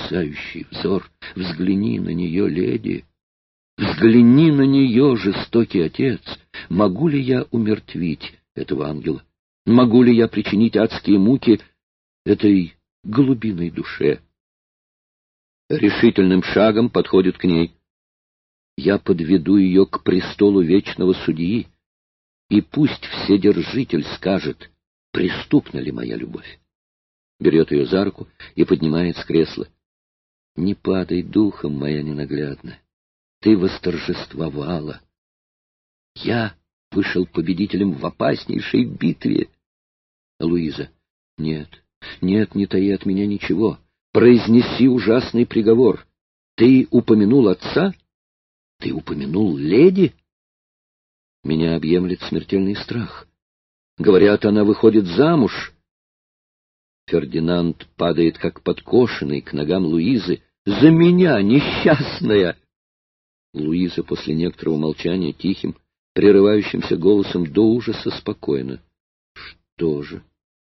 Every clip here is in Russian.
ужасающий взор. Взгляни на нее, леди. Взгляни на нее, жестокий отец. Могу ли я умертвить этого ангела? Могу ли я причинить адские муки этой голубиной душе? Решительным шагом подходит к ней. Я подведу ее к престолу вечного судьи, и пусть Вседержитель скажет, преступна ли моя любовь. Берет ее за руку и поднимает с кресла. Не падай духом, моя ненаглядная. Ты восторжествовала. Я вышел победителем в опаснейшей битве. Луиза, нет, не таи от меня ничего. Произнеси ужасный приговор. Ты упомянул отца? Ты упомянул леди? Меня объемлет смертельный страх. Говорят, она выходит замуж. Фердинанд падает, как подкошенный, к ногам Луизы. За меня, несчастная! Луиза после некоторого молчания тихим, прерывающимся голосом до ужаса спокойно. Что же?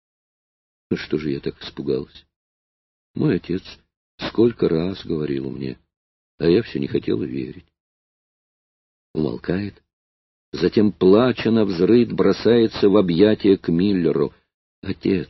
Что же я так испугалась? Мой отец сколько раз говорил мне, а я все не хотела верить. Умолкает, затем, плача навзрыд, бросается в объятия к Миллеру. Отец,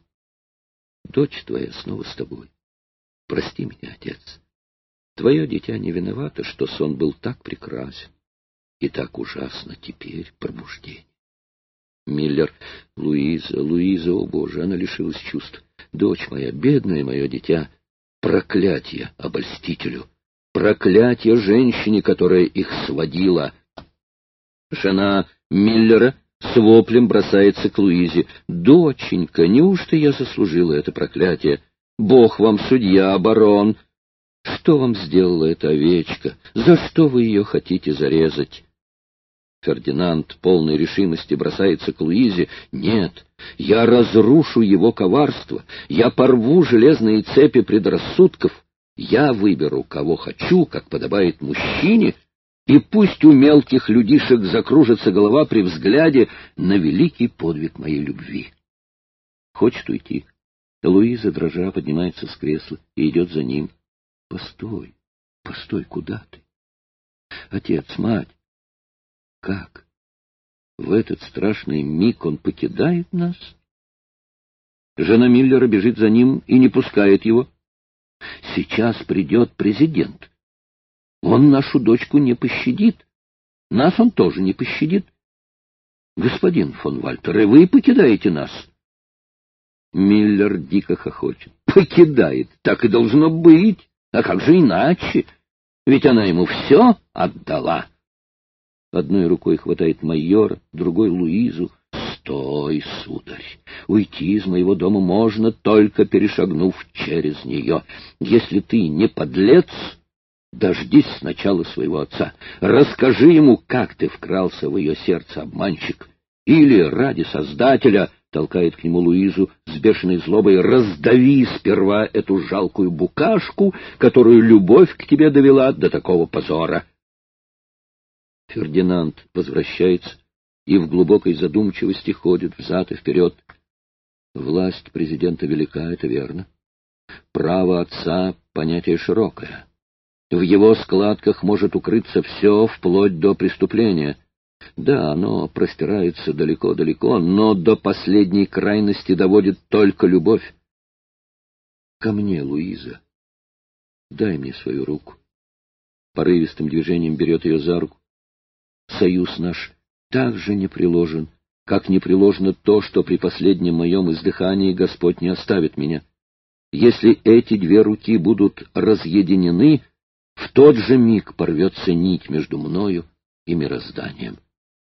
дочь твоя снова с тобой. Прости меня, отец. Твое дитя не виновато, что сон был так прекрасен и так ужасно теперь пробуждение. Миллер, Луиза, о Боже, она лишилась чувств. Дочь моя, бедное мое дитя, проклятие обольстителю, проклятие женщине, которая их сводила. Жена Миллера с воплем бросается к Луизе. Доченька, неужто я заслужила это проклятие? Бог вам судья, барон. Что вам сделала эта овечка? За что вы ее хотите зарезать? Фердинанд, полной решимости, бросается к Луизе. Нет, я разрушу его коварство, я порву железные цепи предрассудков, я выберу, кого хочу, как подобает мужчине, и пусть у мелких людишек закружится голова при взгляде на великий подвиг моей любви. Хочет уйти. Луиза, дрожа, поднимается с кресла и идет за ним. Постой, куда ты? Отец, мать. Как? В этот страшный миг он покидает нас? Жена Миллера бежит за ним и не пускает его. Сейчас придет президент. Он нашу дочку не пощадит. Нас он тоже не пощадит. Господин фон Вальтер, и вы покидаете нас? Миллер дико хохочет. Покидает, так и должно быть. А как же иначе? Ведь она ему все отдала. Одной рукой хватает майора, другой — Луизу. «Стой, сударь! Уйти из моего дома можно, только перешагнув через нее. Если ты не подлец, дождись сначала своего отца. Расскажи ему, как ты вкрался в ее сердце, обманщик. Или, ради Создателя, — толкает к нему Луизу с бешеной злобой, — раздави сперва эту жалкую букашку, которую любовь к тебе довела до такого позора». Фердинанд возвращается и в глубокой задумчивости ходит взад и вперед. Власть президента велика, это верно. Право отца — понятие широкое. В его складках может укрыться все, вплоть до преступления. Да, оно простирается далеко-далеко, но до последней крайности доводит только любовь. Ко мне, Луиза. Дай мне свою руку. Порывистым движением берет ее за руку. Союз наш так же непреложен, как непреложно то, что при последнем моем издыхании Господь не оставит меня. Если эти две руки будут разъединены, в тот же миг порвется нить между мною и мирозданием.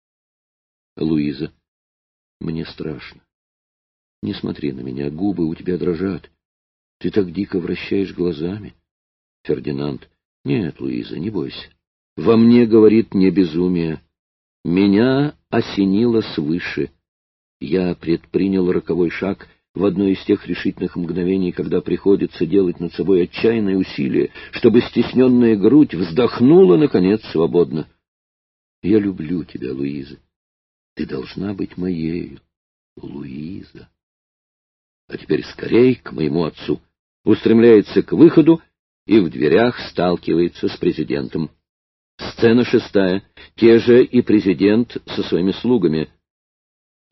Луиза, мне страшно. Не смотри на меня, губы у тебя дрожат. Ты так дико вращаешь глазами. Фердинанд, нет, Луиза, не бойся. Во мне, говорит, не безумие. Меня осенило свыше. Я предпринял роковой шаг в одно из тех решительных мгновений, когда приходится делать над собой отчаянное усилие, чтобы стесненная грудь вздохнула, наконец, свободно. Я люблю тебя, Луиза. Ты должна быть моею, Луиза. А теперь скорей к моему отцу. Устремляется к выходу и в дверях сталкивается с президентом. Сцена 6. Те же и президент со своими слугами.